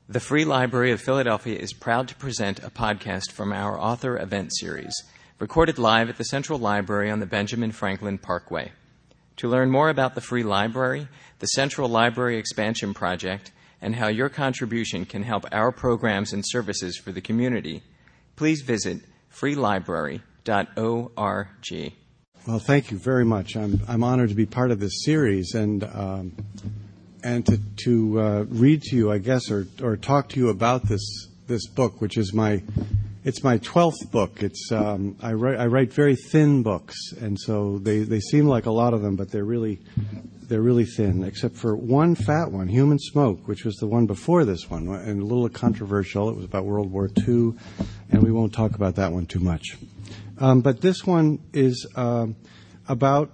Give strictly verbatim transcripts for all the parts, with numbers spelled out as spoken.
The Free Library of Philadelphia is proud to present a podcast from our author event series, recorded live at the Central Library on the Benjamin Franklin Parkway. To learn more about the Free Library, the Central Library Expansion Project, and how your contribution can help our programs and services for the community, please visit free library dot org. Well, thank you very much. I'm I'm honored to be part of this series and um, and to to uh, read to you, I guess, or or talk to you about this this book, which is my it's my twelfth book. It's um, I write I write very thin books, and so they, they seem like a lot of them, but they're really they're really thin, except for one fat one, Human Smoke, which was the one before this one, and a little controversial. It was about World War Two, and we won't talk about that one too much. Um, but this one is uh, about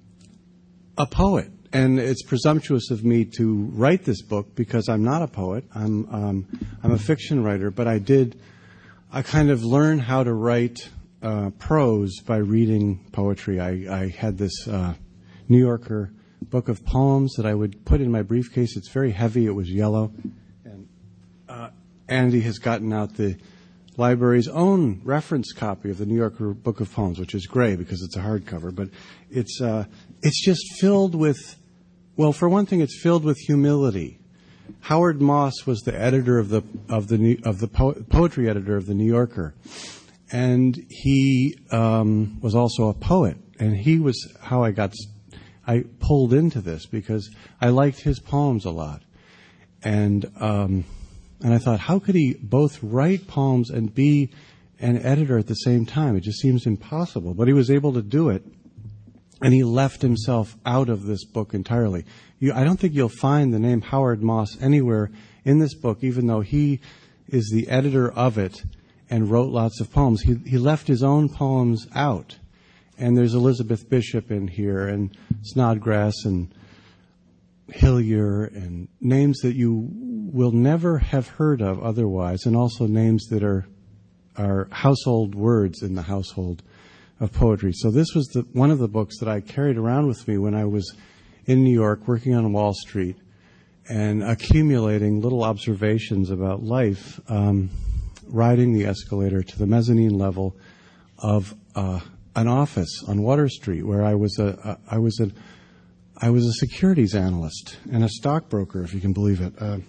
a poet, and it's presumptuous of me to write this book because I'm not a poet. I'm um, I'm a fiction writer, but I did I kind of learned how to write uh, prose by reading poetry. I, I had this uh, New Yorker book of poems that I would put in my briefcase. It's very heavy. It was yellow, and uh, Andy has gotten out the library's own reference copy of the New Yorker Book of Poems, which is gray because it's a hardcover, but it's uh, it's just filled with, well, for one thing, it's filled with humility. Howard Moss was the editor of the of the of the po- poetry editor of the New Yorker, and he um, was also a poet, and he was how I got I pulled into this because I liked his poems a lot, and. Um, And I thought, how could he both write poems and be an editor at the same time? It just seems impossible. But he was able to do it, and he left himself out of this book entirely. You, I don't think you'll find the name Howard Moss anywhere in this book, even though he is the editor of it and wrote lots of poems. He, he left his own poems out. And there's Elizabeth Bishop in here, and Snodgrass, and Hillier, and names that you will never have heard of otherwise, and also names that are are household words in the household of poetry. So this was the, one of the books that I carried around with me when I was in New York working on Wall Street and accumulating little observations about life, um, riding the escalator to the mezzanine level of uh, an office on Water Street where I was a, a I was a I was a securities analyst and a stockbroker, if you can believe it. Uh,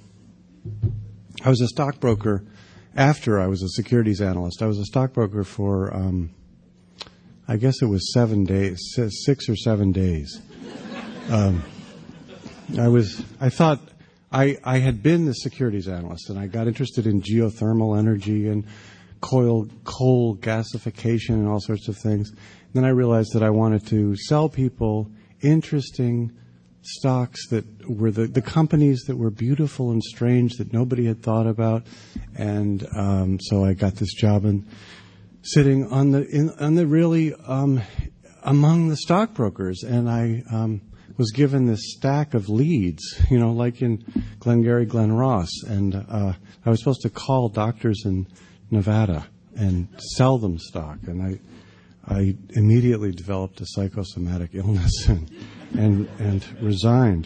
I was a stockbroker after I was a securities analyst. I was a stockbroker for, um, I guess it was seven days, six or seven days. Um, I was, I thought I, I had been the securities analyst, and I got interested in geothermal energy and coal, coal gasification and all sorts of things. And then I realized that I wanted to sell people interesting stocks that were the, the companies that were beautiful and strange that nobody had thought about, and um, so I got this job and sitting on the in, on the really um, among the stockbrokers, and I um, was given this stack of leads, you know, like in Glengarry Glen Ross, and uh, I was supposed to call doctors in Nevada and sell them stock, and I. I immediately developed a psychosomatic illness and and, and resigned.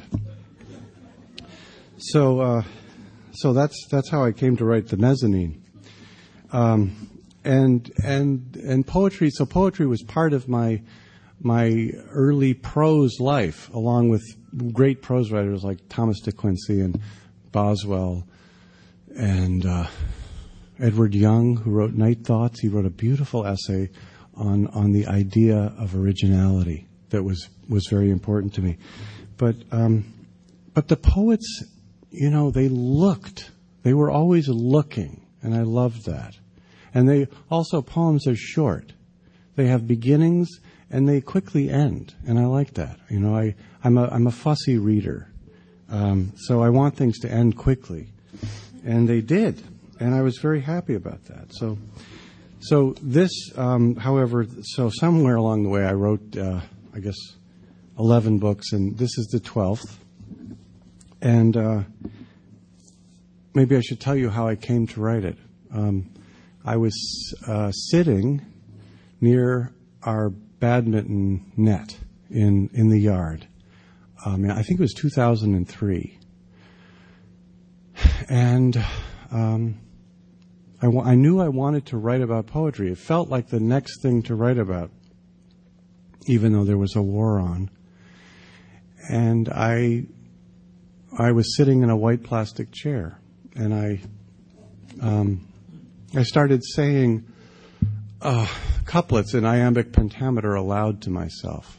So, uh, so that's that's how I came to write The Mezzanine, um, and and and poetry. So poetry was part of my my early prose life, along with great prose writers like Thomas De Quincey and Boswell and uh, Edward Young, who wrote Night Thoughts. He wrote a beautiful essay on on the idea of originality that was, was very important to me. But um, but the poets, you know, they looked. They were always looking, and I loved that. And they also, poems are short. They have beginnings, and they quickly end, and I like that. You know, I, I'm a I'm a fussy reader, um, so I want things to end quickly. And they did, and I was very happy about that. So... So this, um, however, so somewhere along the way I wrote, uh, I guess, eleven books, and this is the twelfth. And uh, maybe I should tell you how I came to write it. Um, I was uh, sitting near our badminton net in, in the yard. Um, I think it was two thousand three. and um, I, w- I knew I wanted to write about poetry. It felt like the next thing to write about, even though there was a war on. And I, I was sitting in a white plastic chair, and I, um, I started saying uh, couplets in iambic pentameter aloud to myself,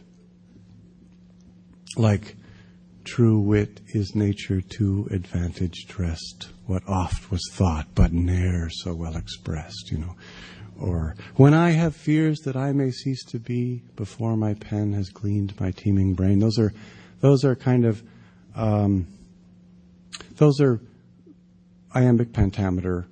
like, "True wit is nature to advantage dressed, what oft was thought, but ne'er so well expressed," you know. Or, "When I have fears that I may cease to be, before my pen has gleaned my teeming brain." Those are, those are kind of, um, those are iambic pentameter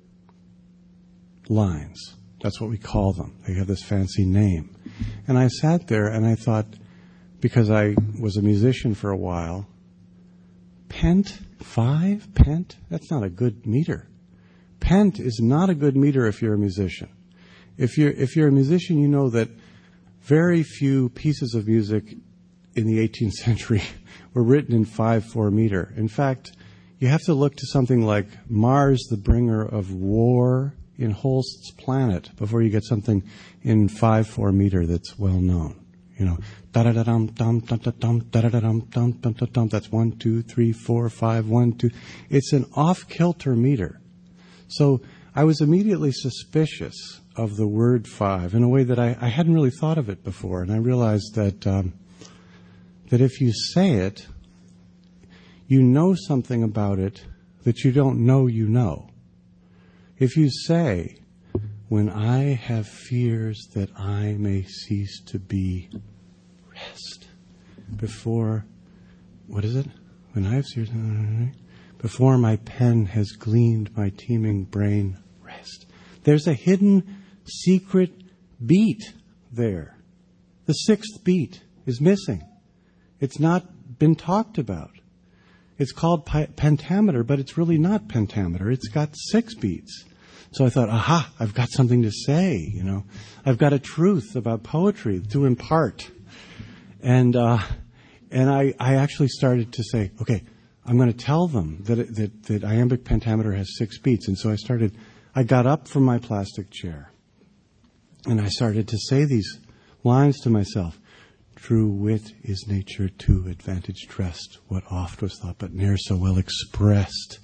lines. That's what we call them. They have this fancy name. And I sat there and I thought, because I was a musician for a while, pent, five, pent, that's not a good meter. Pent is not a good meter if you're a musician. If you're, if you're a musician, you know that very few pieces of music in the eighteenth century were written in five four meter. In fact, you have to look to something like Mars, the Bringer of War in Holst's Planet before you get something in five four meter that's well known. You know, da-da-da-dum, dum, dum-da-dum, da-da-da-dum, dum, dum-da-dum. That's one, two, three, four, five, one, two. It's an off-kilter meter. So I was immediately suspicious of the word five in a way that I, I hadn't really thought of it before. And I realized that um, that if you say it, you know something about it that you don't know you know. If you say, "When I have fears that I may cease to be, rest before," what is it? "When I have fears, before my pen has gleaned my teeming brain, rest." There's a hidden secret beat there. The sixth beat is missing. It's not been talked about. It's called pi- pentameter, but it's really not pentameter. It's got six beats. So I thought, aha, I've got something to say, you know. I've got a truth about poetry to impart. And uh, and I, I actually started to say, okay, I'm going to tell them that, it, that that iambic pentameter has six beats. And so I started, I got up from my plastic chair, and I started to say these lines to myself. "True wit is nature to advantage dressed, what oft was thought, but ne'er so well expressed."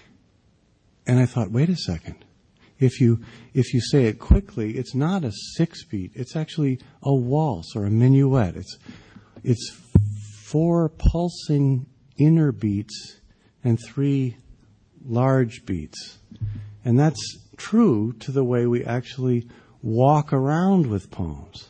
And I thought, wait a second. If you if you say it quickly, it's not a six beat. It's actually a waltz or a minuet. It's it's four pulsing inner beats and three large beats. And that's true to the way we actually walk around with poems.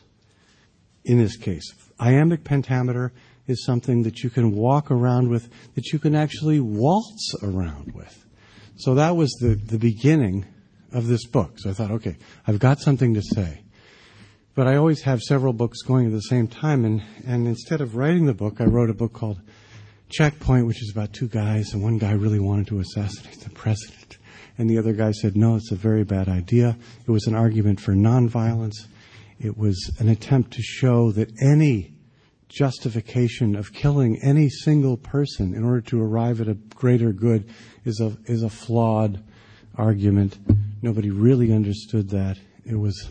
In this case, iambic pentameter is something that you can walk around with, that you can actually waltz around with. So that was the, the beginning of this book. So I thought, okay, I've got something to say. But I always have several books going at the same time, and, and instead of writing the book, I wrote a book called Checkpoint, which is about two guys, and one guy really wanted to assassinate the president, and the other guy said, no, it's a very bad idea. It was an argument for nonviolence. It was an attempt to show that any justification of killing any single person in order to arrive at a greater good is a is a flawed argument. Nobody really understood that. It was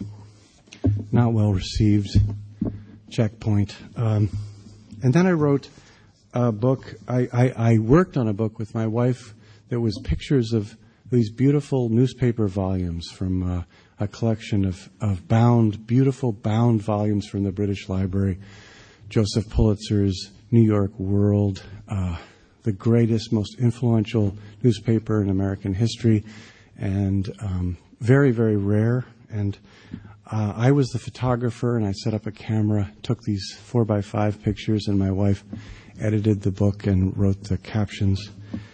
not well received. Checkpoint. Um, and then I wrote a book. I, I, I worked on a book with my wife that was pictures of these beautiful newspaper volumes from uh, a collection of, of bound, beautiful bound volumes from the British Library. Joseph Pulitzer's New York World, uh, the greatest, most influential newspaper in American history, and um, very, very rare. And uh, I was the photographer, and I set up a camera, took these four by five pictures, and my wife edited the book and wrote the captions.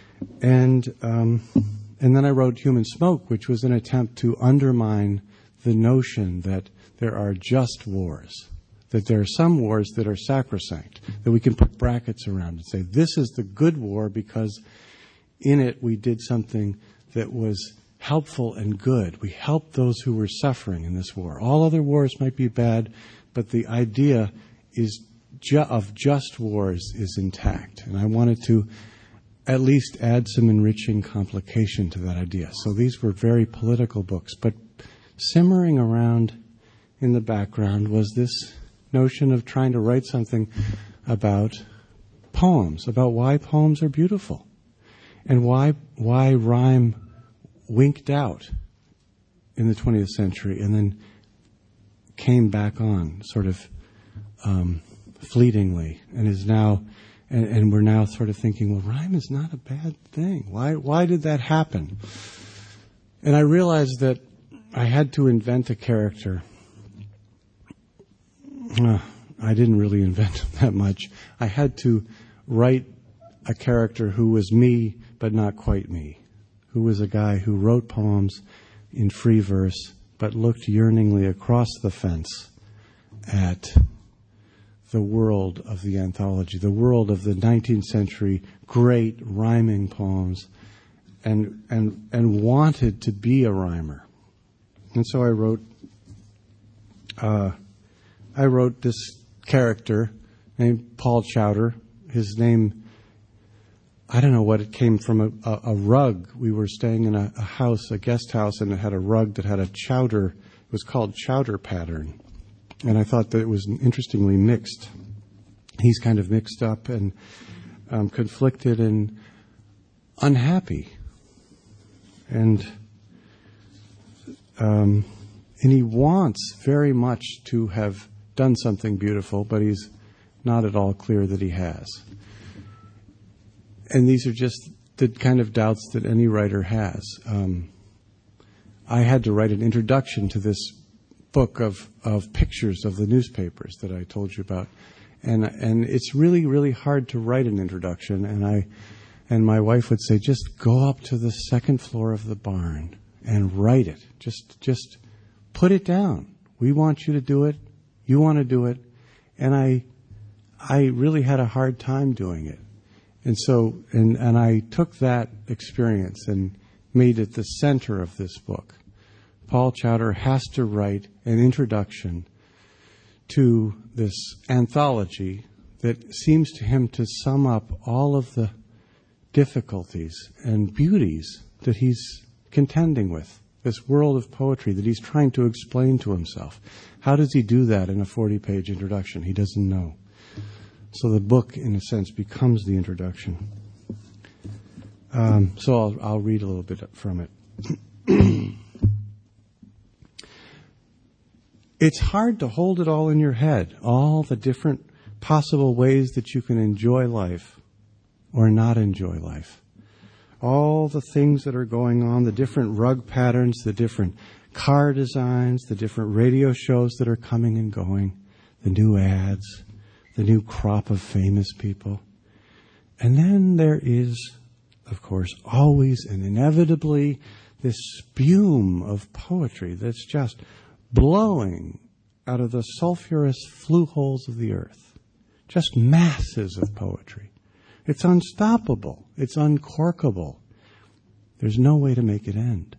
And um, and then I wrote Human Smoke, which was an attempt to undermine the notion that there are just wars, that there are some wars that are sacrosanct, that we can put brackets around and say, this is the good war because in it we did something that was helpful and good. We helped those who were suffering in this war. All other wars might be bad, but the idea is ju- of just wars is intact. And I wanted to at least add some enriching complication to that idea. So these were very political books, but simmering around in the background was this notion of trying to write something about poems, about why poems are beautiful, and why why rhyme winked out in the twentieth century and then came back on sort of um, fleetingly, and is now, and, and we're now sort of thinking, well, rhyme is not a bad thing. Why why did that happen? And I realized that I had to invent a character. Uh, I didn't really invent that much. I had to write a character who was me, but not quite me, who was a guy who wrote poems in free verse, but looked yearningly across the fence at the world of the anthology, the world of the nineteenth century great rhyming poems, and and and wanted to be a rhymer. And so I wrote uh, I wrote this character named Paul Chowder. His name, I don't know what it came from, a, a, a rug. We were staying in a, a house, a guest house, and it had a rug that had a chowder. It was called Chowder Pattern. And I thought that it was interestingly mixed. He's kind of mixed up and um, conflicted and unhappy. And um, and he wants very much to have done something beautiful, but he's not at all clear that he has. And these are just the kind of doubts that any writer has. Um, I had to write an introduction to this book of, of pictures of the newspapers that I told you about. And and it's really, really hard to write an introduction. And I and my wife would say, just go up to the second floor of the barn and write it. Just just put it down. We want you to do it. You want to do it. And I I really had a hard time doing it. And so and, and I took that experience and made it the center of this book. Paul Chowder has to write an introduction to this anthology that seems to him to sum up all of the difficulties and beauties that he's contending with, this world of poetry that he's trying to explain to himself. How does he do that in a forty-page introduction? He doesn't know. So the book, in a sense, becomes the introduction. Um, so I'll, I'll read a little bit from it. It's hard to hold it all in your head, all the different possible ways that you can enjoy life or not enjoy life. All the things that are going on, the different rug patterns, the different car designs, the different radio shows that are coming and going, the new ads, the new crop of famous people. And then there is, of course, always and inevitably this spume of poetry that's just blowing out of the sulfurous flue holes of the earth. Just masses of poetry. It's unstoppable. It's uncorkable. There's no way to make it end.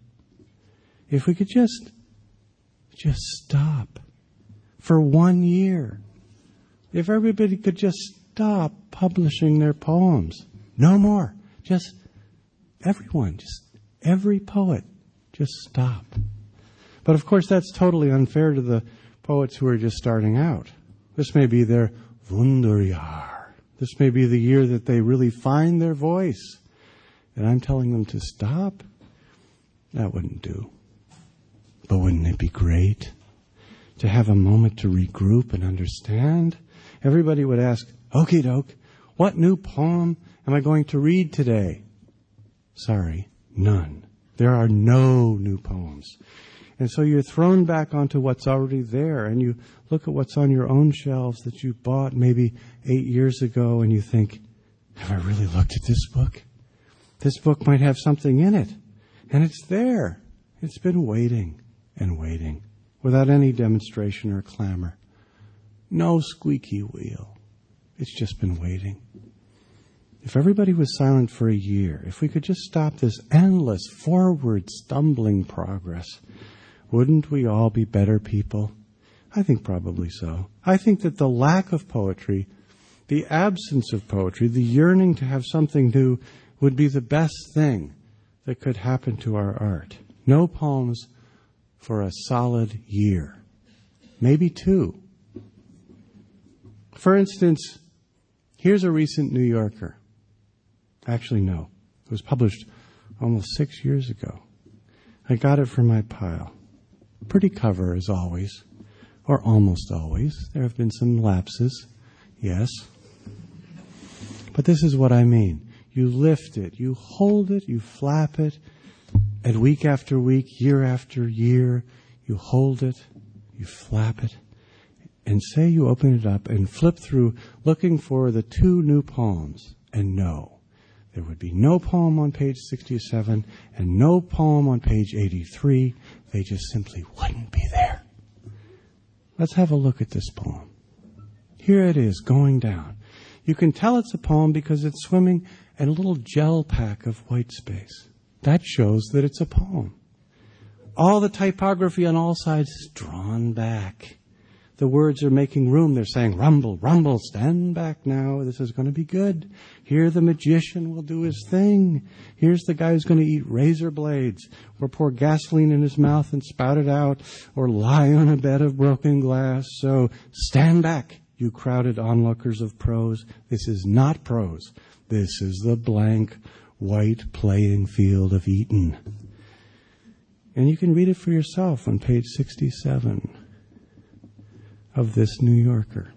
If we could just, just stop for one year. If everybody could just stop publishing their poems. No more. Just everyone, just every poet, just stop. But of course, that's totally unfair to the poets who are just starting out. This may be their Wunderjahr. This may be the year that they really find their voice. And I'm telling them to stop? That wouldn't do. But wouldn't it be great to have a moment to regroup and understand? Everybody would ask, okie doke, what new poem am I going to read today? Sorry, none. There are no new poems. And so you're thrown back onto what's already there, and you look at what's on your own shelves that you bought maybe eight years ago, and you think, have I really looked at this book? This book might have something in it. And it's there. It's been waiting and waiting without any demonstration or clamor. No squeaky wheel. It's just been waiting. If everybody was silent for a year, if we could just stop this endless forward stumbling progress, wouldn't we all be better people? I think probably so. I think that the lack of poetry, the absence of poetry, the yearning to have something new would be the best thing that could happen to our art. No poems for a solid year. Maybe two. For instance, here's a recent New Yorker. Actually, no. It was published almost six years ago. I got it from my pile. Pretty cover, as always. Or almost always. There have been some lapses. Yes. But this is what I mean. You lift it, you hold it, you flap it, and week after week, year after year, you hold it, you flap it, and say you open it up and flip through looking for the two new poems, and no. There would be no poem on page sixty-seven and no poem on page eighty-three. They just simply wouldn't be there. Let's have a look at this poem. Here it is, going down. You can tell it's a poem because it's swimming in a little gel pack of white space. That shows that it's a poem. All the typography on all sides is drawn back. The words are making room. They're saying, rumble, rumble, stand back now. This is going to be good. Here the magician will do his thing. Here's the guy who's going to eat razor blades or pour gasoline in his mouth and spout it out or lie on a bed of broken glass. So stand back, you crowded onlookers of prose. This is not prose. This is the blank, white playing field of Eden. And you can read it for yourself on page sixty-seven of this New Yorker.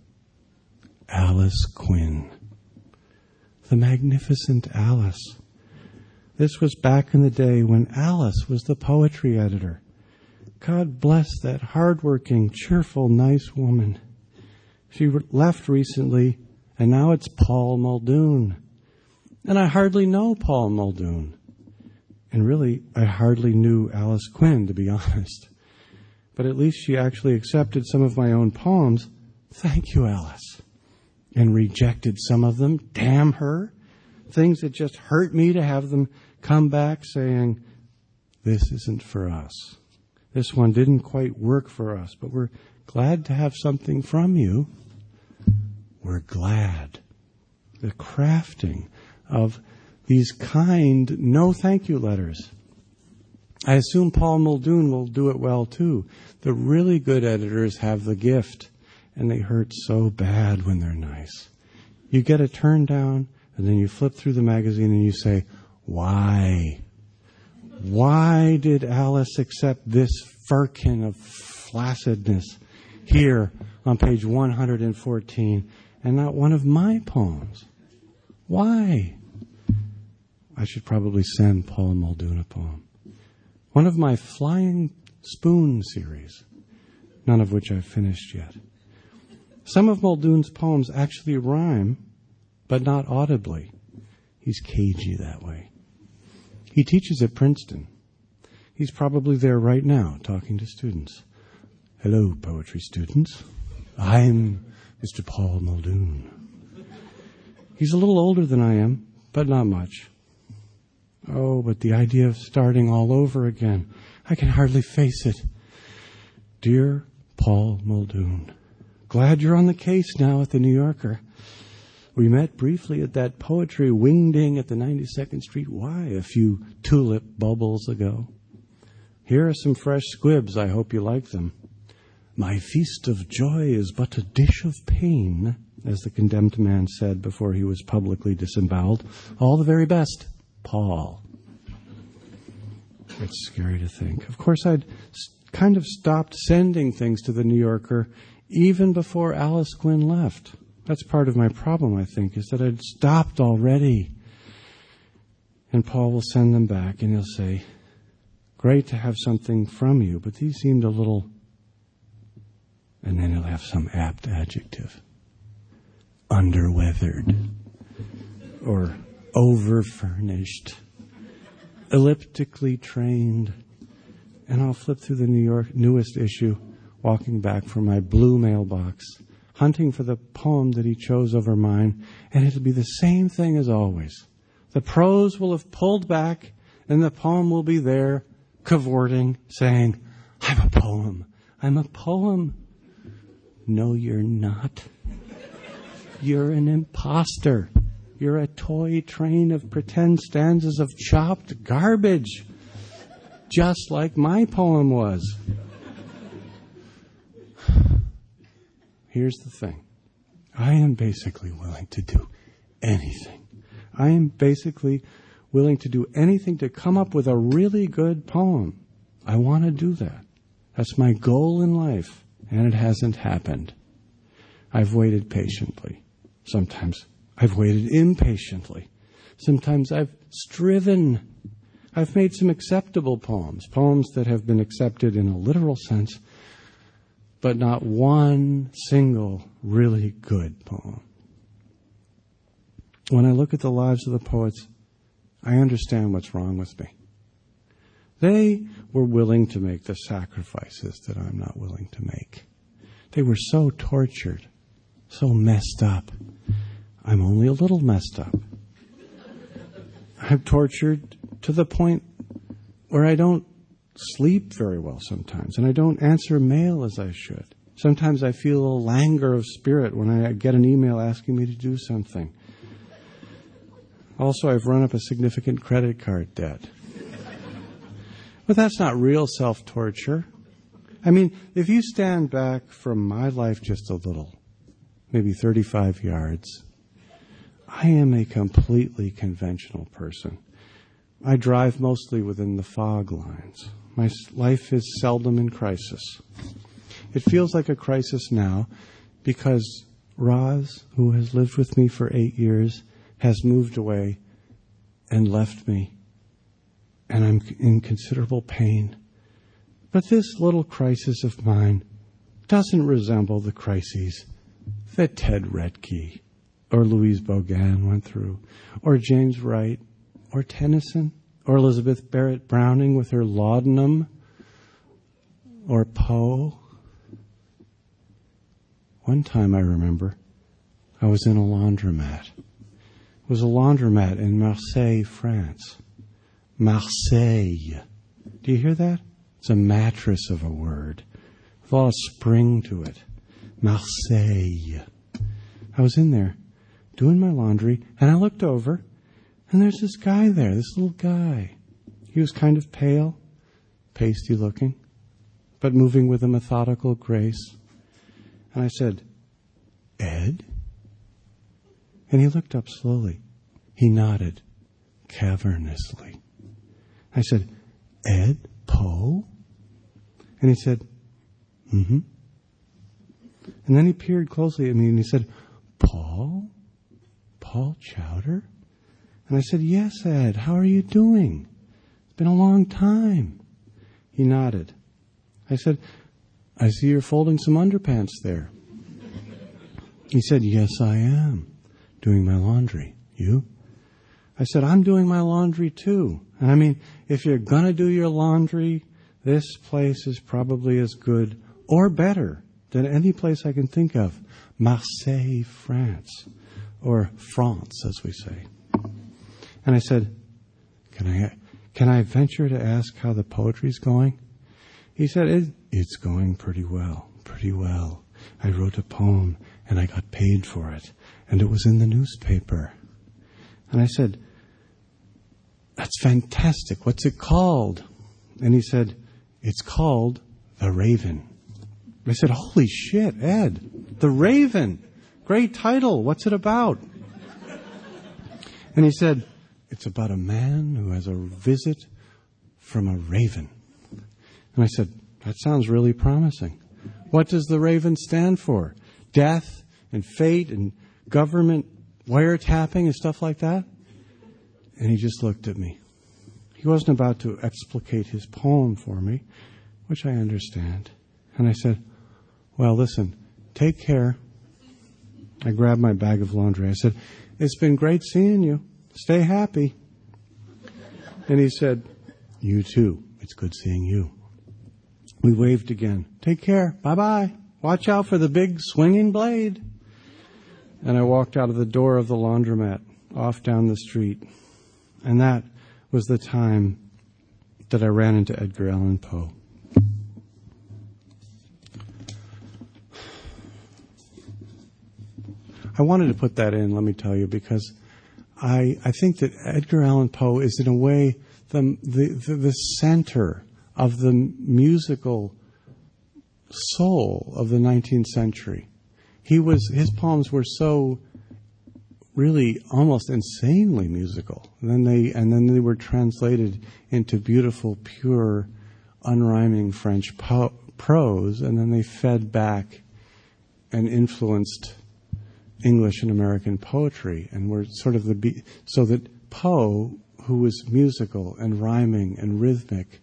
Alice Quinn. The magnificent Alice. This was back in the day when Alice was the poetry editor. God bless that hardworking, cheerful, nice woman. She left recently, and now it's Paul Muldoon. And I hardly know Paul Muldoon. And really, I hardly knew Alice Quinn, to be honest. But at least she actually accepted some of my own poems. Thank you, Alice. And rejected some of them. Damn her. Things that just hurt me to have them come back saying, this isn't for us. This one didn't quite work for us, but we're glad to have something from you. We're glad. The crafting of these kind no thank you letters. I assume Paul Muldoon will do it well too. The really good editors have the gift, and they hurt so bad when they're nice. You get a turn down, and then you flip through the magazine and you say, why? Why did Alice accept this firkin of flaccidness here on page one hundred fourteen and not one of my poems? Why? I should probably send Paul Muldoon a poem. One of my Flying Spoon series, none of which I've finished yet. Some of Muldoon's poems actually rhyme, but not audibly. He's cagey that way. He teaches at Princeton. He's probably there right now talking to students. Hello, poetry students. I'm Mister Paul Muldoon. He's a little older than I am, but not much. Oh, but the idea of starting all over again, I can hardly face it. Dear Paul Muldoon, glad you're on the case now at the New Yorker. We met briefly at that poetry wingding at the ninety-second Street Y a few tulip bubbles ago. Here are some fresh squibs. I hope you like them. My feast of joy is but a dish of pain, as the condemned man said before he was publicly disemboweled. All the very best, Paul. It's scary to think. Of course, I'd kind of stopped sending things to the New Yorker even before Alice Quinn left. That's part of my problem, I think, is that I'd stopped already. And Paul will send them back and he'll say, great to have something from you, but these seemed a little... And then he'll have some apt adjective. Underweathered. Or over-furnished. Elliptically trained. And I'll flip through the New York newest issue, walking back from my blue mailbox, hunting for the poem that he chose over mine, and it'll be the same thing as always. The prose will have pulled back, and the poem will be there, cavorting, saying, I'm a poem. I'm a poem. No, you're not. You're an imposter. You're a toy train of pretend stanzas of chopped garbage, just like my poem was. Here's the thing. I am basically willing to do anything. I am basically willing to do anything to come up with a really good poem. I want to do that. That's my goal in life, and it hasn't happened. I've waited patiently. Sometimes I've waited impatiently. Sometimes I've striven. I've made some acceptable poems, poems that have been accepted in a literal sense, but not one single really good poem. When I look at the lives of the poets, I understand what's wrong with me. They were willing to make the sacrifices that I'm not willing to make. They were so tortured, so messed up. I'm only a little messed up. I'm tortured to the point where I don't sleep very well sometimes, and I don't answer mail as I should. Sometimes I feel a languor of spirit when I get an email asking me to do something. Also, I've run up a significant credit card debt. But that's not real self-torture. I mean, if you stand back from my life just a little, maybe thirty-five yards, I am a completely conventional person. I drive mostly within the fog lines. My life is seldom in crisis. It feels like a crisis now because Roz, who has lived with me for eight years, has moved away and left me. And I'm in considerable pain. But this little crisis of mine doesn't resemble the crises that Ted Retke or Louise Bogan went through, or James Wright, or Tennyson, or Elizabeth Barrett Browning with her laudanum, or Poe. One time I remember, I was in a laundromat. It was a laundromat in Marseille, France. Marseille. Do you hear that? It's a mattress of a word with a lot of spring to it. Marseille. I was in there doing my laundry, and I looked over, and there's this guy there, this little guy. He was kind of pale, pasty looking, but moving with a methodical grace. And I said, "Ed?" And he looked up slowly. He nodded cavernously. I said, "Ed Poe?" And he said, "Mm-hmm." And then he peered closely at me and he said, "Paul? Paul Chowder?" And I said, "Yes, Ed. How are you doing? It's been a long time." He nodded. I said, "I see you're folding some underpants there." He said, "Yes, I am. Doing my laundry. You?" I said, "I'm doing my laundry too. And I mean, if you're going to do your laundry, this place is probably as good or better than any place I can think of. Marseille, France. Or France, as we say." And I said, Can I can I venture to ask how the poetry's going?" He said, it, "It's going pretty well, pretty well. I wrote a poem and I got paid for it. And it was in the newspaper." And I said, "That's fantastic. What's it called?" And he said, "It's called The Raven." I said, "Holy shit, Ed, The Raven. Great title. What's it about?" And he said, "It's about a man who has a visit from a raven." And I said, "That sounds really promising. What does the raven stand for? Death and fate and government wiretapping and stuff like that?" And he just looked at me. He wasn't about to explicate his poem for me, which I understand. And I said, "Well, listen, take care." I grabbed my bag of laundry. I said, "It's been great seeing you. Stay happy." And he said, "You too. It's good seeing you." We waved again. "Take care. Bye-bye. Watch out for the big swinging blade." And I walked out of the door of the laundromat, off down the street. And that was the time that I ran into Edgar Allan Poe. I wanted to put that in, let me tell you, because I, I think that Edgar Allan Poe is in a way the, the, the, the center of the musical soul of the nineteenth century. He was, his poems were so really almost insanely musical. And then they, and then they were translated into beautiful, pure, unrhyming French po- prose, and then they fed back and influenced English and American poetry, and were sort of the be- so that Poe, who was musical and rhyming and rhythmic,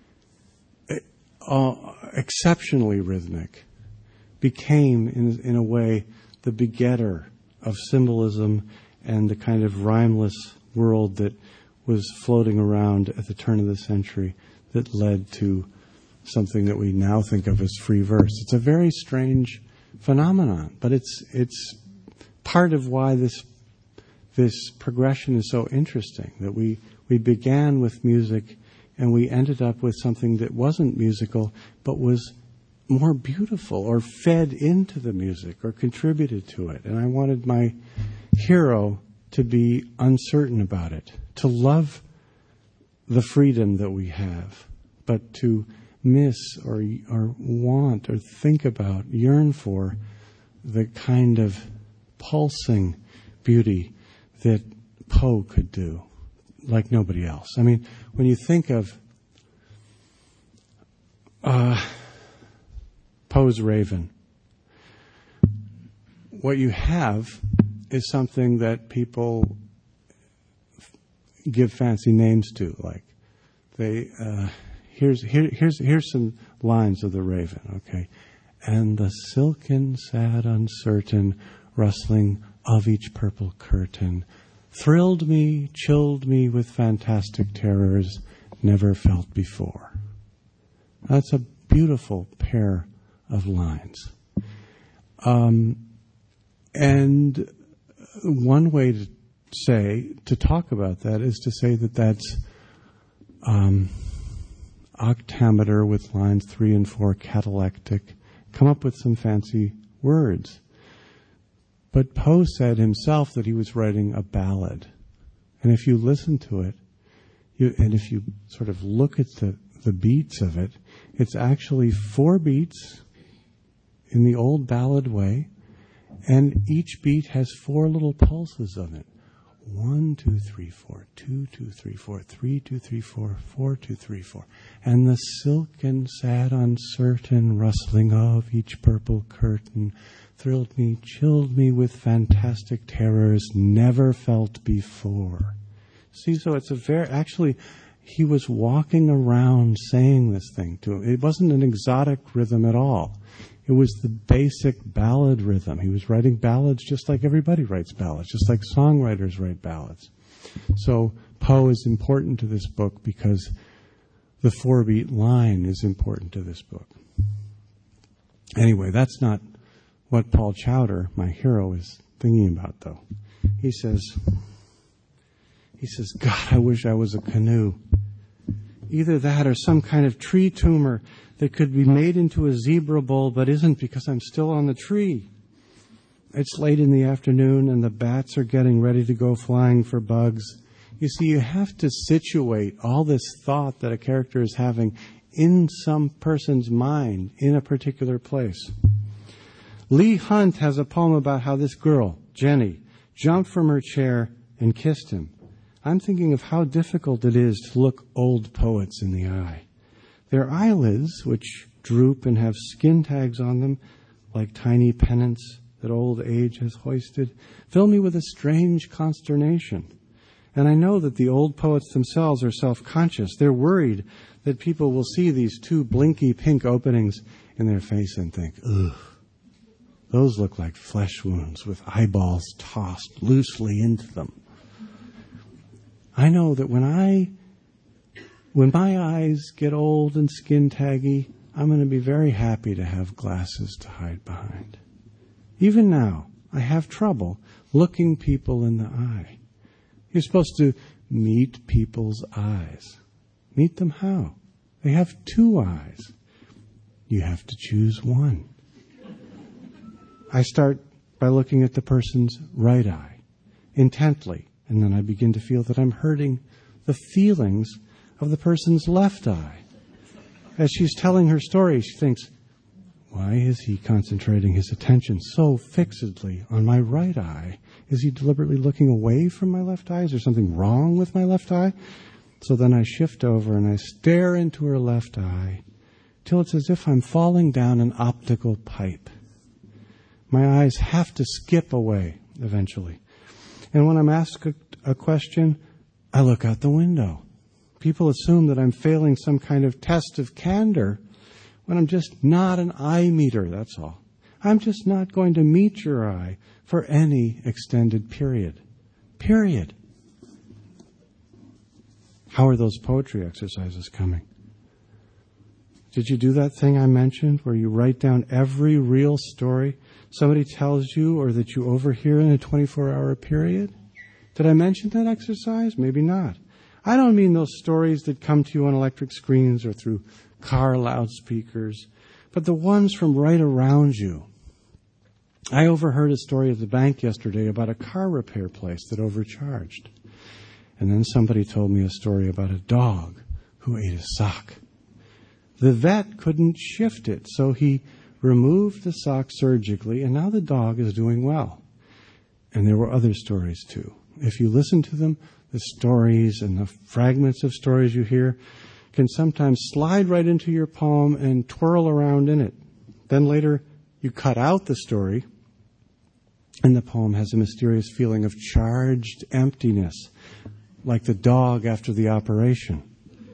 uh, exceptionally rhythmic, became in in a way the begetter of symbolism and the kind of rhymeless world that was floating around at the turn of the century that led to something that we now think of as free verse. It's a very strange phenomenon, but it's it's part of why this this progression is so interesting, that we, we began with music and we ended up with something that wasn't musical but was more beautiful or fed into the music or contributed to it. And I wanted my hero to be uncertain about it, to love the freedom that we have, but to miss or or want or think about, yearn for the kind of pulsing beauty that Poe could do like nobody else. I mean, when you think of uh, Poe's Raven, what you have is something that people give fancy names to, like they uh, here's here, here's here's some lines of the Raven, okay? And the silken, sad, uncertain rustling of each purple curtain thrilled me, chilled me with fantastic terrors never felt before. That's a beautiful pair of lines. Um, and one way to say, to talk about that, is to say that that's um, octameter with lines three and four, catalectic. Come up with some fancy words. But Poe said himself that he was writing a ballad. And if you listen to it, you, and if you sort of look at the, the beats of it, it's actually four beats in the old ballad way, and each beat has four little pulses of it. One, two, three, four, two, two, three, four, three, two, three, four, four, two, three, four. And the silken, sad, uncertain rustling of each purple curtain thrilled me, chilled me with fantastic terrors never felt before. See, so it's a very, actually, he was walking around saying this thing to him. It wasn't an exotic rhythm at all. It was the basic ballad rhythm. He was writing ballads just like everybody writes ballads, just like songwriters write ballads. So Poe is important to this book because the four-beat line is important to this book. Anyway, that's not what Paul Chowder, my hero, is thinking about, though. He says, he says, God, I wish I was a canoe. Either that or some kind of tree tumor that could be made into a zebra bowl, but isn't because I'm still on the tree. It's late in the afternoon and the bats are getting ready to go flying for bugs. You see, you have to situate all this thought that a character is having in some person's mind in a particular place. Leigh Hunt has a poem about how this girl, Jenny, jumped from her chair and kissed him. I'm thinking of how difficult it is to look old poets in the eye. Their eyelids, which droop and have skin tags on them, like tiny pennants that old age has hoisted, fill me with a strange consternation. And I know that the old poets themselves are self-conscious. They're worried that people will see these two blinky pink openings in their face and think, ugh, those look like flesh wounds with eyeballs tossed loosely into them. I know that when I, when my eyes get old and skin taggy, I'm going to be very happy to have glasses to hide behind. Even now, I have trouble looking people in the eye. You're supposed to meet people's eyes. Meet them how? They have two eyes. You have to choose one. I start by looking at the person's right eye intently And then I begin to feel that I'm hurting the feelings of the person's left eye. As she's telling her story, she thinks, why is he concentrating his attention so fixedly on my right eye? Is he deliberately looking away from my left eye? Is there something wrong with my left eye? So then I shift over and I stare into her left eye till it's as if I'm falling down an optical pipe. My eyes have to skip away eventually. And when I'm asked a, a question, I look out the window. People assume that I'm failing some kind of test of candor when I'm just not an eye meter, that's all. I'm just not going to meet your eye for any extended period. Period. How are those poetry exercises coming? Did you do that thing I mentioned where you write down every real story somebody tells you or that you overhear in a twenty-four hour period? Did I mention that exercise? Maybe not. I don't mean those stories that come to you on electric screens or through car loudspeakers, but the ones from right around you. I overheard a story at the bank yesterday about a car repair place that overcharged. And then somebody told me a story about a dog who ate a sock. The vet couldn't shift it, so he removed the sock surgically, and now the dog is doing well. And there were other stories too. If you listen to them, the stories and the fragments of stories you hear can sometimes slide right into your palm and twirl around in it. Then later, you cut out the story, and the poem has a mysterious feeling of charged emptiness, like the dog after the operation.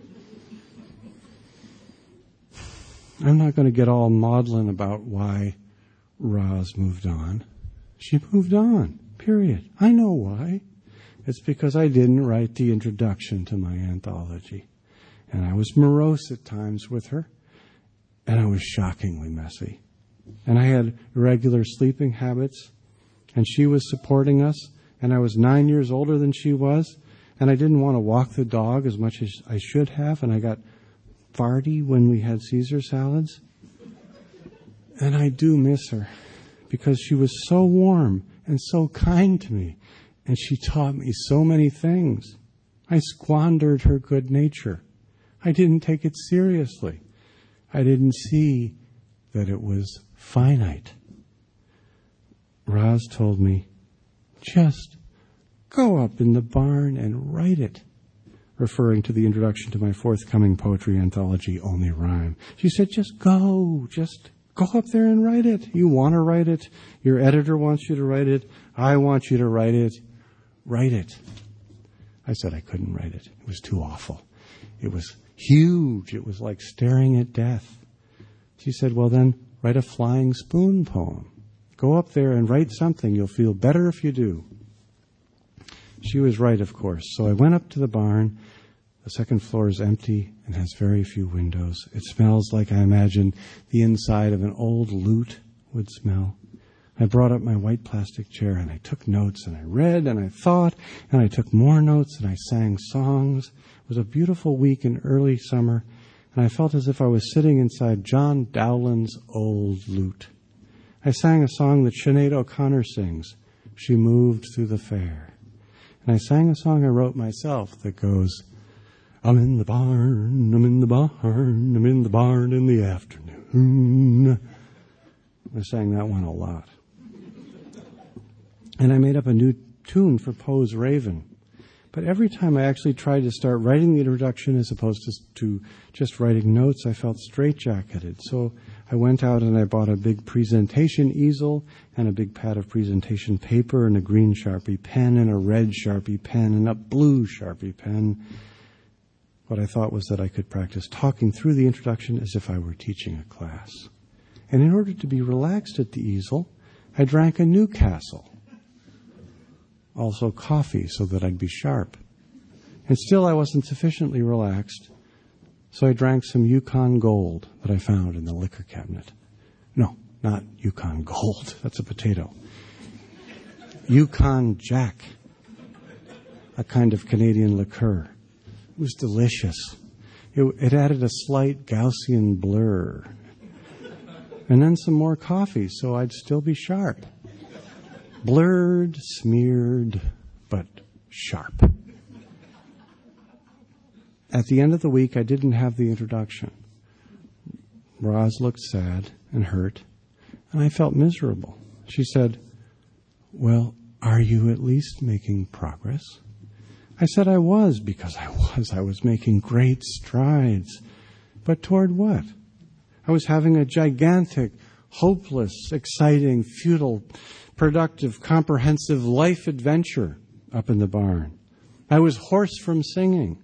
I'm not going to get all maudlin about why Roz moved on. She moved on, period. I know why. It's because I didn't write the introduction to my anthology. And I was morose at times with her, and I was shockingly messy. And I had irregular sleeping habits, and she was supporting us, and I was nine years older than she was, and I didn't want to walk the dog as much as I should have, and I got farty when we had Caesar salads. And I do miss her, because she was so warm and so kind to me, and she taught me so many things. I squandered her good nature. I didn't take it seriously. I didn't see that it was finite. Roz told me, just go up in the barn and write it, referring to the introduction to my forthcoming poetry anthology, Only Rhyme. She said, just go, just go up there and write it. You want to write it. Your editor wants you to write it. I want you to write it. Write it. I said I couldn't write it. It was too awful. It was huge. It was like staring at death. She said, well then, write a flying spoon poem. Go up there and write something. You'll feel better if you do. She was right, of course. So I went up to the barn. The second floor is empty and has very few windows. It smells like I imagine the inside of an old lute would smell. I brought up my white plastic chair and I took notes and I read and I thought and I took more notes and I sang songs. It was a beautiful week in early summer and I felt as if I was sitting inside John Dowland's old lute. I sang a song that Sinead O'Connor sings, She Moved Through the Fair. And I sang a song I wrote myself that goes, I'm in the barn, I'm in the barn, I'm in the barn in the afternoon. I sang that one a lot. And I made up a new tune for Poe's Raven. But every time I actually tried to start writing the introduction as opposed to, to just writing notes, I felt straitjacketed. So I went out and I bought a big presentation easel and a big pad of presentation paper and a green Sharpie pen and a red Sharpie pen and a blue Sharpie pen. What I thought was that I could practice talking through the introduction as if I were teaching a class. And in order to be relaxed at the easel, I drank a Newcastle. Also coffee so that I'd be sharp. And still I wasn't sufficiently relaxed, so I drank some Yukon Gold that I found in the liquor cabinet. No, not Yukon Gold. That's a potato. Yukon Jack, a kind of Canadian liqueur. It was delicious. It, it added a slight Gaussian blur. And then some more coffee so I'd still be sharp. Blurred, smeared, but sharp. At the end of the week, I didn't have the introduction. Roz looked sad and hurt, and I felt miserable. She said, "Well, are you at least making progress?" I said I was, because I was. I was making great strides. But toward what? I was having a gigantic, hopeless, exciting, futile, productive, comprehensive life adventure up in the barn. I was hoarse from singing.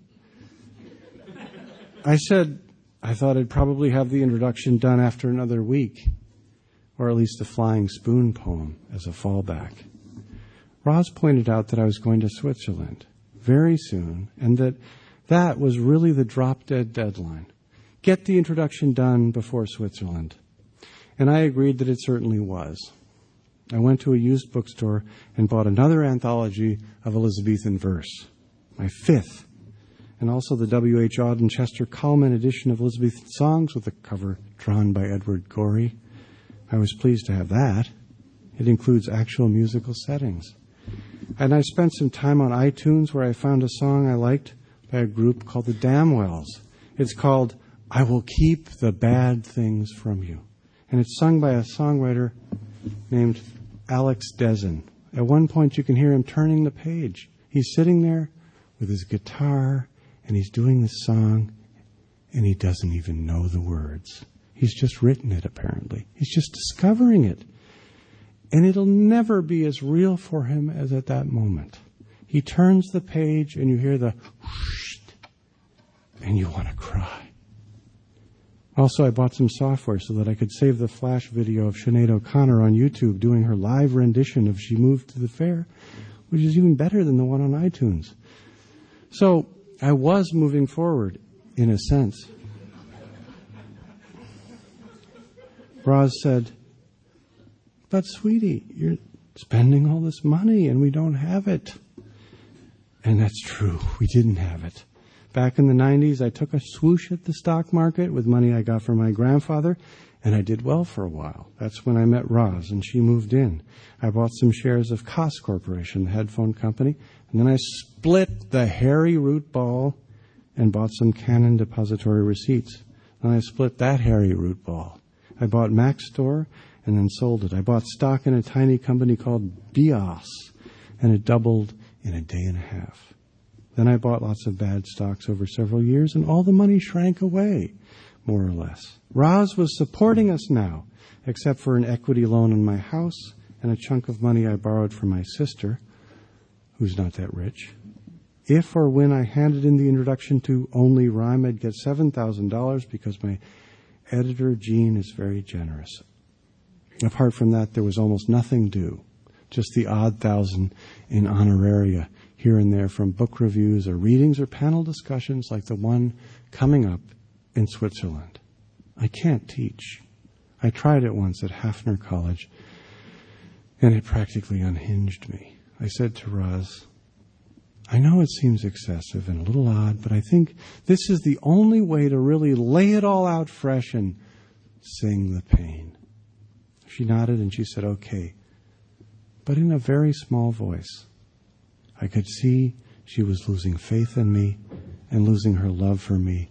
I said I thought I'd probably have the introduction done after another week, or at least a Flying Spoon poem as a fallback. Roz pointed out that I was going to Switzerland very soon, and that that was really the drop-dead deadline. Get the introduction done before Switzerland. And I agreed that it certainly was. I went to a used bookstore and bought another anthology of Elizabethan verse, my fifth, and also the W H Auden Chester Coleman edition of Elizabethan Songs with a cover drawn by Edward Gorey. I was pleased to have that. It includes actual musical settings. And I spent some time on iTunes where I found a song I liked by a group called the Damwells. It's called "I Will Keep the Bad Things From You." And it's sung by a songwriter named Alex Dezen. At one point you can hear him turning the page. He's sitting there with his guitar and he's doing this song and he doesn't even know the words. He's just written it, apparently. He's just discovering it. And it'll never be as real for him as at that moment. He turns the page and you hear the whoosh, and you want to cry. Also, I bought some software so that I could save the flash video of Sinead O'Connor on YouTube doing her live rendition of She Moved to the Fair, which is even better than the one on iTunes. So I was moving forward, in a sense. Roz said, "But sweetie, you're spending all this money and we don't have it." And that's true. We didn't have it. Back in the nineties, I took a swoosh at the stock market with money I got from my grandfather, and I did well for a while. That's when I met Roz, and she moved in. I bought some shares of Koss Corporation, the headphone company, and then I split the hairy root ball and bought some Canon depository receipts. Then I split that hairy root ball. I bought Maxtor and then sold it. I bought stock in a tiny company called Bios, and it doubled in a day and a half. Then I bought lots of bad stocks over several years, and all the money shrank away, more or less. Roz was supporting us now, except for an equity loan on my house and a chunk of money I borrowed from my sister, who's not that rich. If or when I handed in the introduction to Only Rhyme, I'd get seven thousand dollars because my editor, Jean, is very generous. Apart from that, there was almost nothing due, just the odd thousand in honoraria here and there from book reviews or readings or panel discussions like the one coming up in Switzerland. I can't teach. I tried it once at Hafner College, and it practically unhinged me. I said to Roz, "I know it seems excessive and a little odd, but I think this is the only way to really lay it all out fresh and sing the pain." She nodded and she said, "Okay," but in a very small voice. I could see she was losing faith in me and losing her love for me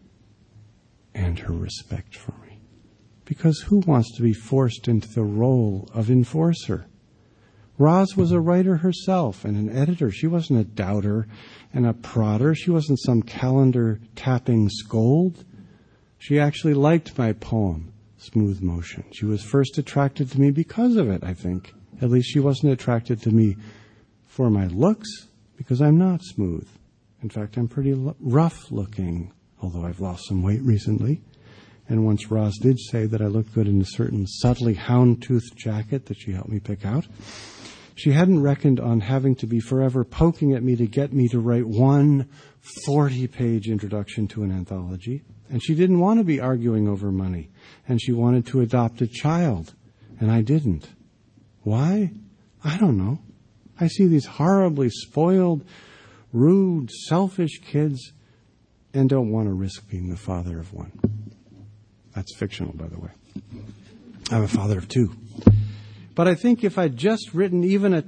and her respect for me. Because who wants to be forced into the role of enforcer? Roz was a writer herself and an editor. She wasn't a doubter and a prodder. She wasn't some calendar-tapping scold. She actually liked my poem, Smooth Motion. She was first attracted to me because of it, I think. At least she wasn't attracted to me for my looks, because I'm not smooth. In fact, I'm pretty l- rough looking, although I've lost some weight recently. And once Roz did say that I looked good in a certain subtly hound-toothed jacket that she helped me pick out. She hadn't reckoned on having to be forever poking at me to get me to write one forty-page introduction to an anthology. And she didn't want to be arguing over money. And she wanted to adopt a child. And I didn't. Why? I don't know. I see these horribly spoiled, rude, selfish kids and don't want to risk being the father of one. That's fictional, by the way. I'm a father of two. But I think if I'd just written even a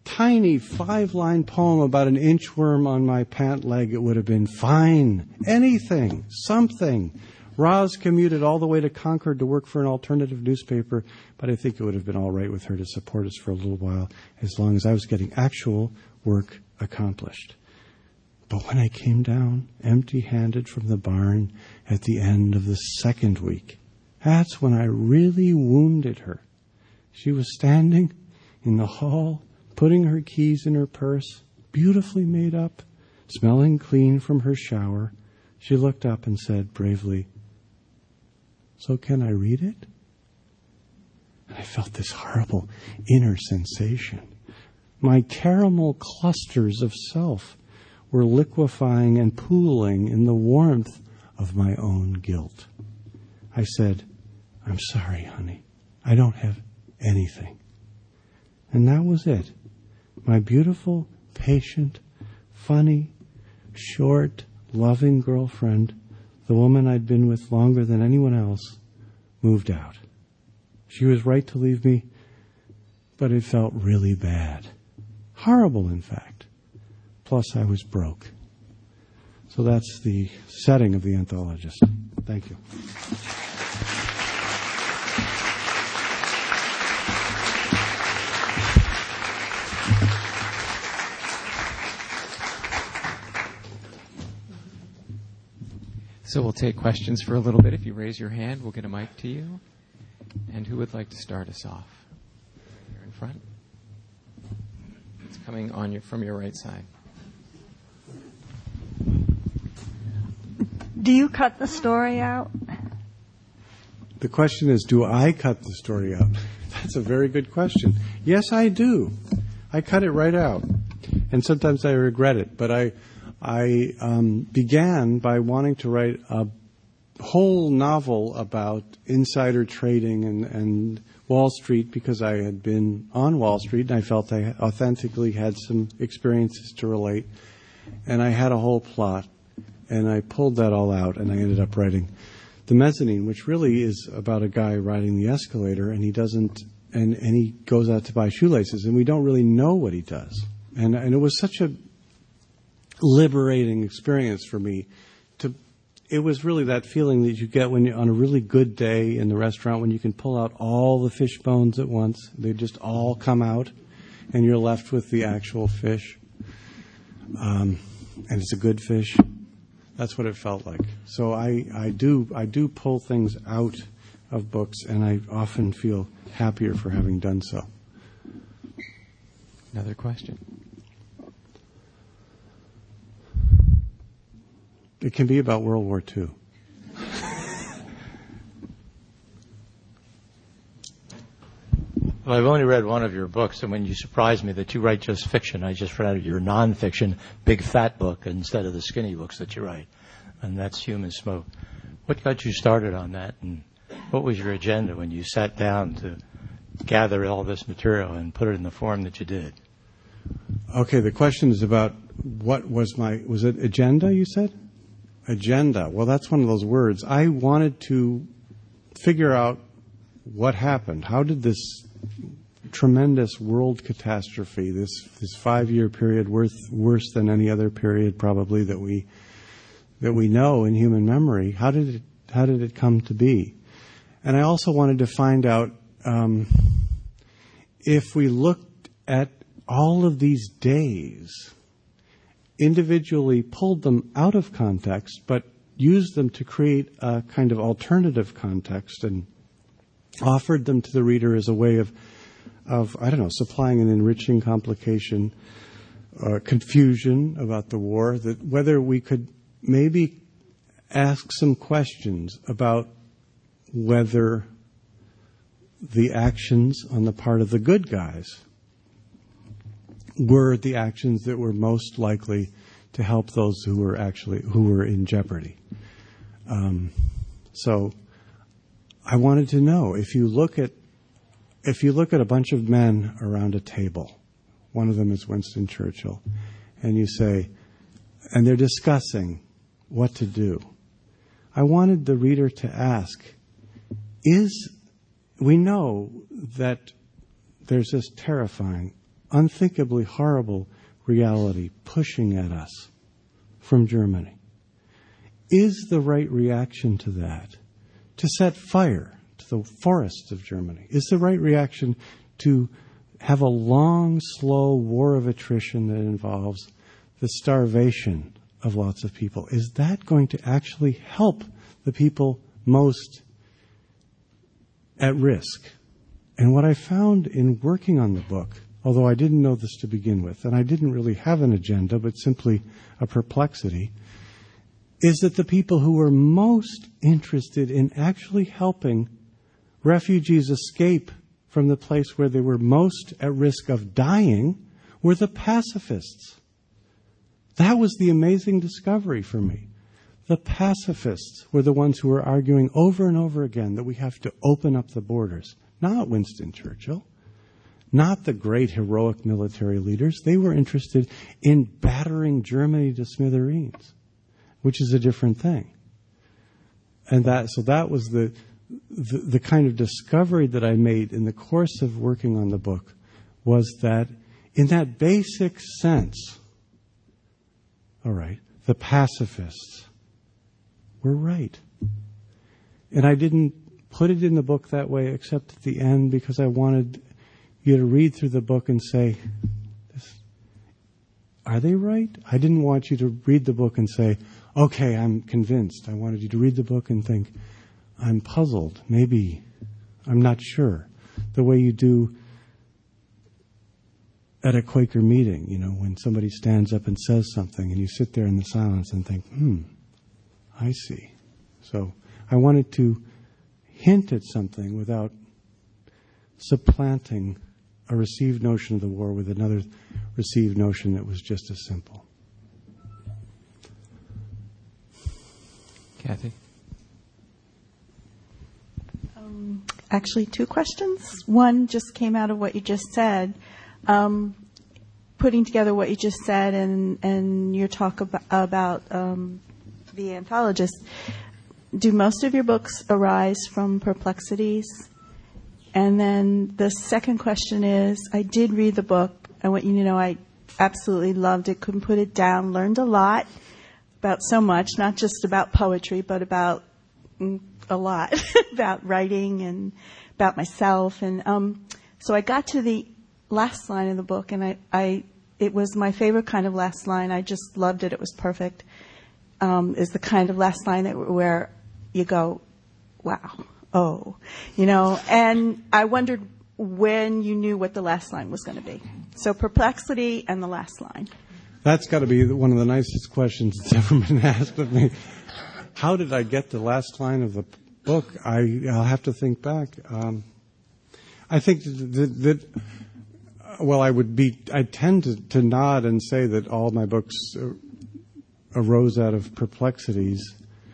tiny five-line poem about an inchworm on my pant leg, it would have been fine. Anything, something. Roz commuted all the way to Concord to work for an alternative newspaper, but I think it would have been all right with her to support us for a little while, as long as I was getting actual work accomplished. But when I came down empty-handed from the barn at the end of the second week, that's when I really wounded her. She was standing in the hall, putting her keys in her purse, beautifully made up, smelling clean from her shower. She looked up and said bravely, "So can I read it?" And I felt this horrible inner sensation. My caramel clusters of self were liquefying and pooling in the warmth of my own guilt. I said, "I'm sorry, honey. I don't have anything." And that was it. My beautiful, patient, funny, short, loving girlfriend, the woman I'd been with longer than anyone else, moved out. She was right to leave me, but it felt really bad. Horrible, in fact. Plus, I was broke. So that's the setting of The Anthologist. Thank you. So we'll take questions for a little bit. If you raise your hand, we'll get a mic to you. And who would like to start us off? Here in front. It's coming on your, from your right side. Do you cut the story out? The question is, do I cut the story out? That's a very good question. Yes, I do. I cut it right out. And sometimes I regret it. But I I um, began by wanting to write a whole novel about insider trading and, and Wall Street because I had been on Wall Street and I felt I authentically had some experiences to relate. And I had a whole plot. And I pulled that all out and I ended up writing The Mezzanine, which really is about a guy riding the escalator and he doesn't, and, and he goes out to buy shoelaces and we don't really know what he does. And, and it was such a liberating experience for me. To, it was really that feeling that you get when you're on a really good day in the restaurant when you can pull out all the fish bones at once. They just all come out and you're left with the actual fish. Um, and it's a good fish. That's what it felt like. So I, I do I do pull things out of books, and I often feel happier for having done so. Another question. It can be about World War Two. Well, I've only read one of your books, and when you surprised me that you write just fiction, I just read your nonfiction, big fat book instead of the skinny books that you write, and that's Human Smoke. What got you started on that, and what was your agenda when you sat down to gather all this material and put it in the form that you did? Okay, the question is about what was my, was it agenda, you said? Agenda. Well, that's one of those words. I wanted to figure out what happened. How did this tremendous world catastrophe, this this five-year period, worth, worse than any other period probably that we that we know in human memory, how did it how did it come to be? And I also wanted to find out um, if we looked at all of these days, individually pulled them out of context, but used them to create a kind of alternative context and offered them to the reader as a way of, of I don't know, supplying an enriching complication, uh, confusion about the war, that whether we could maybe ask some questions about whether the actions on the part of the good guys were the actions that were most likely to help those who were actually who were in jeopardy. Um, so I wanted to know, if you look at if you look at a bunch of men around a table, one of them is Winston Churchill, and you say, and they're discussing what to do. I wanted the reader to ask, is, we know that there's this terrifying unthinkably horrible reality pushing at us from Germany. Is the right reaction to that to set fire to the forests of Germany? Is the right reaction to have a long, slow war of attrition that involves the starvation of lots of people? Is that going to actually help the people most at risk? And what I found in working on the book, although I didn't know this to begin with, and I didn't really have an agenda, but simply a perplexity, is that the people who were most interested in actually helping refugees escape from the place where they were most at risk of dying were the pacifists. That was the amazing discovery for me. The pacifists were the ones who were arguing over and over again that we have to open up the borders. Not Winston Churchill, not the great heroic military leaders. They were interested in battering Germany to smithereens, which is a different thing. And that, so that was the, the, the kind of discovery that I made in the course of working on the book, was that in that basic sense, all right, the pacifists were right. And I didn't put it in the book that way except at the end because I wanted you to read through the book and say, are they right? I didn't want you to read the book and say, okay, I'm convinced. I wanted you to read the book and think, I'm puzzled. Maybe, I'm not sure. The way you do at a Quaker meeting, you know, when somebody stands up and says something and you sit there in the silence and think, hmm, I see. So I wanted to hint at something without supplanting a received notion of the war with another received notion that was just as simple. Kathy? Um, actually, two questions. One just came out of what you just said. Um, putting together what you just said and, and your talk about, about um, the anthologist, do most of your books arise from perplexities? And then the second question is, I did read the book. I want you to know I absolutely loved it, couldn't put it down, learned a lot about so much, not just about poetry, but about mm, a lot, about writing and about myself. And um, so I got to the last line of the book, and I, I it was my favorite kind of last line. I just loved it. It was perfect. Um, is the kind of last line that where you go, wow, oh, you know. And I wondered when you knew what the last line was going to be. So perplexity and the last line. That's got to be one of the nicest questions that's ever been asked of me. How did I get the last line of the book? I, I'll have to think back. Um, I think that, that, well, I would be, I tend to, to nod and say that all my books arose out of perplexities.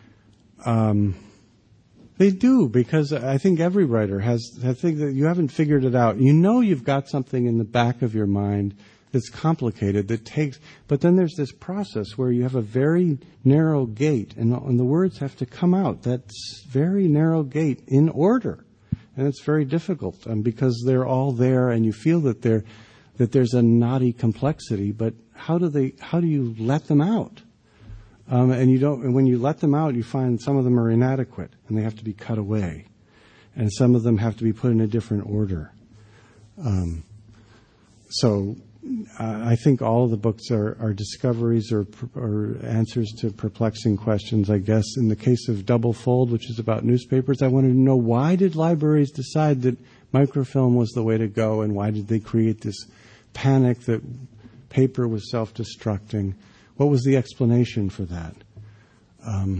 Um, they do, because I think every writer has, I think that you haven't figured it out. You know you've got something in the back of your mind that's complicated, that takes, but then there's this process where you have a very narrow gate, and, and the words have to come out, that very narrow gate, in order. And it's very difficult um, because they're all there, and you feel that they're, that there's a knotty complexity, but how do they, how do you let them out? Um, and you don't, and when you let them out, you find some of them are inadequate, and they have to be cut away. And some of them have to be put in a different order. Um, so, Uh, I think all of the books are, are discoveries or, or answers to perplexing questions, I guess. In the case of Double Fold, which is about newspapers, I wanted to know, why did libraries decide that microfilm was the way to go, and why did they create this panic that paper was self-destructing? What was the explanation for that? Um,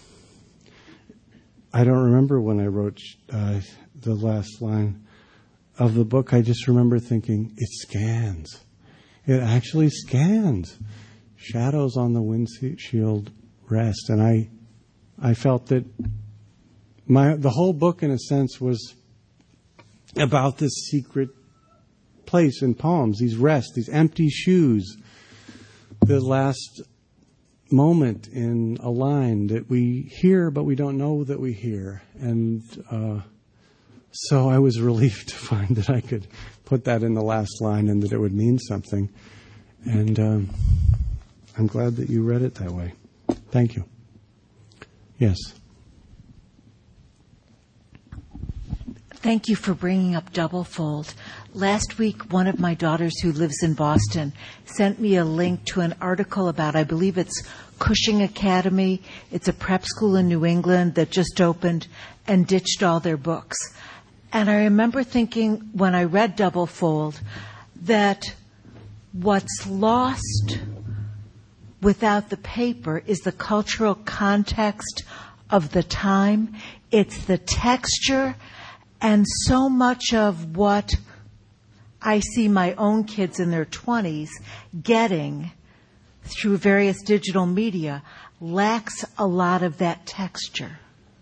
I don't remember when I wrote uh, the last line of the book. I just remember thinking, it scans. It actually scans. Shadows on the windshield rest. And I I felt that my the whole book, in a sense, was about this secret place in poems, these rests, these empty shoes, the last moment in a line that we hear but we don't know that we hear. And uh, So I was relieved to find that I could put that in the last line and that it would mean something. And um, I'm glad that you read it that way. Thank you. Yes. Thank you for bringing up Doublefold. Last week, one of my daughters who lives in Boston sent me a link to an article about, I believe it's Cushing Academy. It's a prep school in New England that just opened and ditched all their books. And I remember thinking when I read Doublefold that what's lost without the paper is the cultural context of the time. It's the texture. And so much of what I see my own kids in their twenties getting through various digital media lacks a lot of that texture.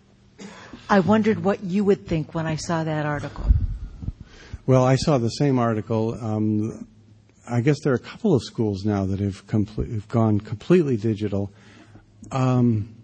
I wondered what you would think when I saw that article. Well, I saw the same article. Um, I guess there are a couple of schools now that have, complete, have gone completely digital. Um,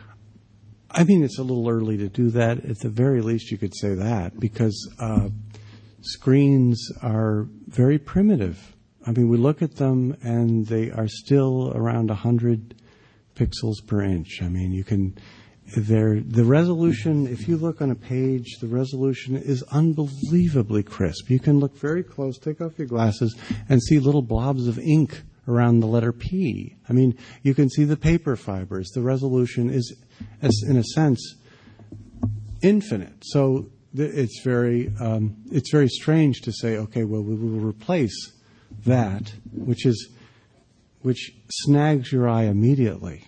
I mean, it's a little early to do that. At the very least, you could say that, because uh, screens are very primitive. I mean, we look at them, and they are still around one hundred pixels per inch. I mean, you can... They're, the resolution, if you look on a page, the resolution is unbelievably crisp. You can look very close, take off your glasses, and see little blobs of ink around the letter P. I mean, you can see the paper fibers. The resolution is, as in a sense, infinite. So th- it's very um, it's very strange to say, okay, well, we will replace that, which is which snags your eye immediately,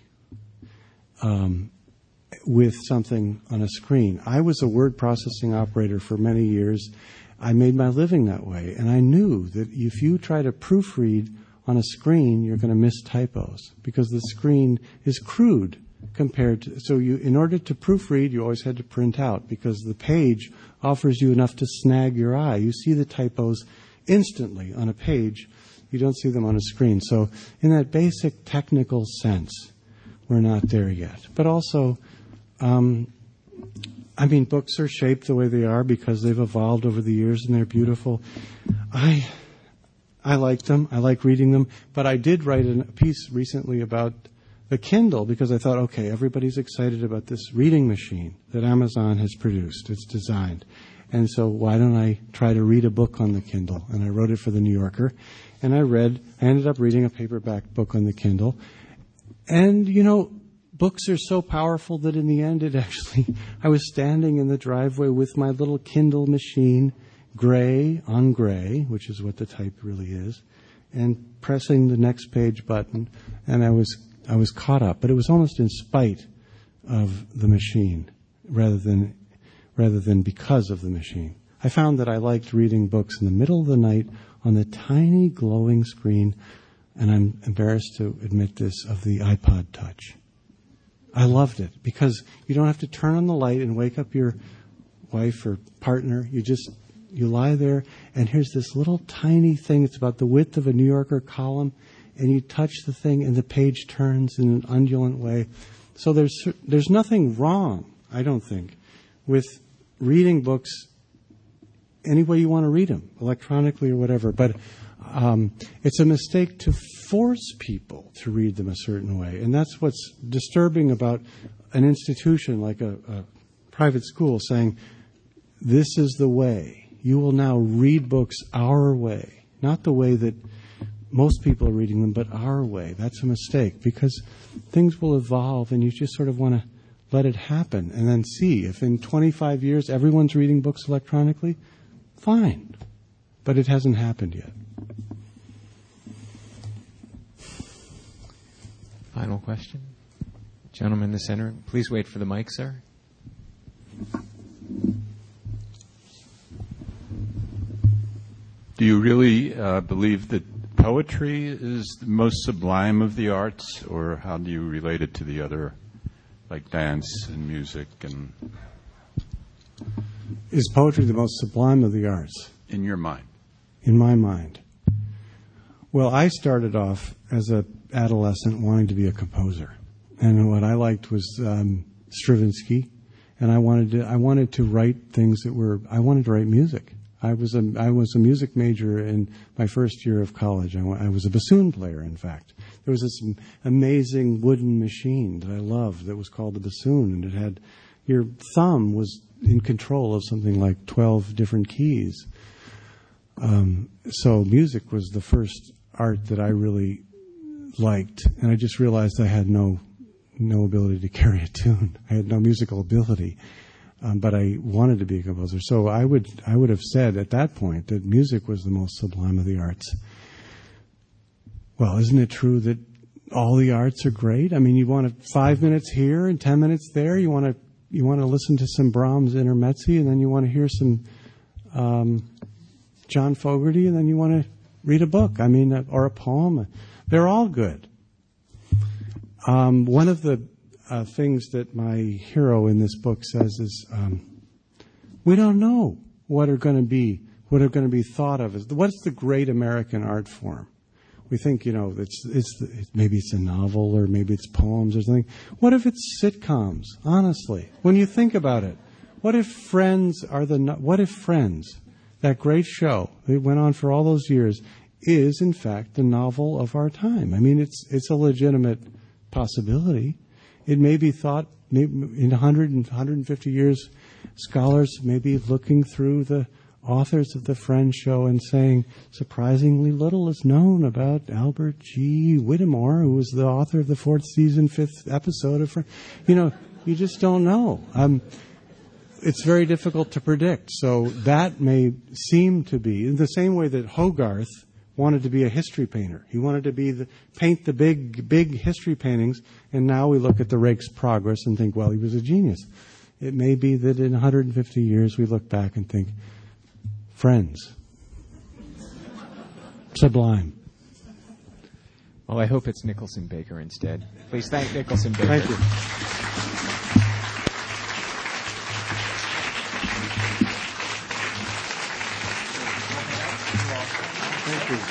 um, with something on a screen. I was a word processing operator for many years. I made my living that way, and I knew that if you try to proofread on a screen, you're going to miss typos because the screen is crude compared to, so you, in order to proofread, you always had to print out because the page offers you enough to snag your eye. You see the typos instantly on a page. You don't see them on a screen. So in that basic technical sense, we're not there yet. But also, um, I mean, books are shaped the way they are because they've evolved over the years and they're beautiful. I I like them. I like reading them. But I did write a piece recently about the Kindle because I thought, okay, everybody's excited about this reading machine that Amazon has produced. It's designed. And so why don't I try to read a book on the Kindle? And I wrote it for the New Yorker. And I read, I ended up reading a paperback book on the Kindle. And, you know, books are so powerful that in the end it actually, I was standing in the driveway with my little Kindle machine, gray on gray, which is what the type really is, and pressing the next page button, and I was I was caught up. But it was almost in spite of the machine rather than rather than because of the machine. I found that I liked reading books in the middle of the night on the tiny glowing screen, and I'm embarrassed to admit this, of the iPod Touch. I loved it because you don't have to turn on the light and wake up your wife or partner. You just, you lie there, and here's this little tiny thing. It's about the width of a New Yorker column, and you touch the thing, and the page turns in an undulant way. So there's there's nothing wrong, I don't think, with reading books any way you want to read them, electronically or whatever. But um, it's a mistake to force people to read them a certain way. And that's what's disturbing about an institution like a, a private school saying, this is the way. You will now read books our way, not the way that most people are reading them, but our way. That's a mistake because things will evolve and you just sort of want to let it happen and then see if in twenty-five years everyone's reading books electronically, fine. But it hasn't happened yet. Final question. Gentleman in the center. Please wait for the mic, sir. Do you really uh, believe that poetry is the most sublime of the arts, or how do you relate it to the other, like dance and music? And is poetry the most sublime of the arts? In your mind? In my mind. Well, I started off as an adolescent wanting to be a composer. And what I liked was um, Stravinsky and I wanted to I wanted to write things that were I wanted to write music. I was a I was a music major in my first year of college. I, I was a bassoon player, in fact. There was this amazing wooden machine that I loved that was called the bassoon, and it had your thumb was in control of something like twelve different keys. Um, so music was the first art that I really liked, and I just realized I had no no ability to carry a tune. I had no musical ability, um, but I wanted to be a composer. So I would I would have said at that point that music was the most sublime of the arts. Well, isn't it true that all the arts are great? I mean, you want to five minutes here and ten minutes there. You want to you want to listen to some Brahms intermezzi, and then you want to hear some um, John Fogerty, and then you want to read a book. I mean, or a poem. They're all good. Um, one of the uh, things that my hero in this book says is, um, we don't know what are going to be what are going to be thought of as what's the great American art form. We think, you know, it's it's maybe it's a novel or maybe it's poems or something. What if it's sitcoms? Honestly, when you think about it, what if Friends are the what if Friends, that great show that went on for all those years, is in fact the novel of our time? I mean, it's it's a legitimate possibility. It may be thought maybe in one hundred and one hundred fifty years, scholars may be looking through the authors of the Friends show and saying, surprisingly little is known about Albert G. Whittemore, who was the author of the fourth season, fifth episode of Friends. You know, you just don't know. Um, it's very difficult to predict. So that may seem to be, in the same way that Hogarth wanted to be a history painter. He wanted to be the, paint the big, big history paintings, and now we look at the Rake's Progress and think, well, he was a genius. It may be that in one hundred fifty years we look back and think, Friends. Sublime. Well, I hope it's Nicholson Baker instead. Please thank Nicholson Baker. Thank you. Thank you.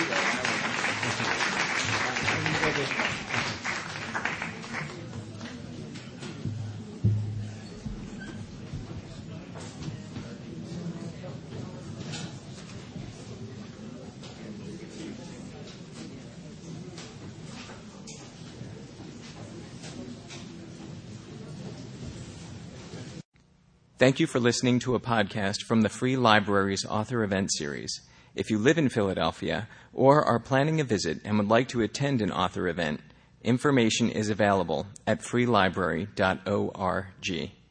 Thank you for listening to a podcast from the Free Library's Author Event Series. If you live in Philadelphia or are planning a visit and would like to attend an author event, information is available at free library dot org.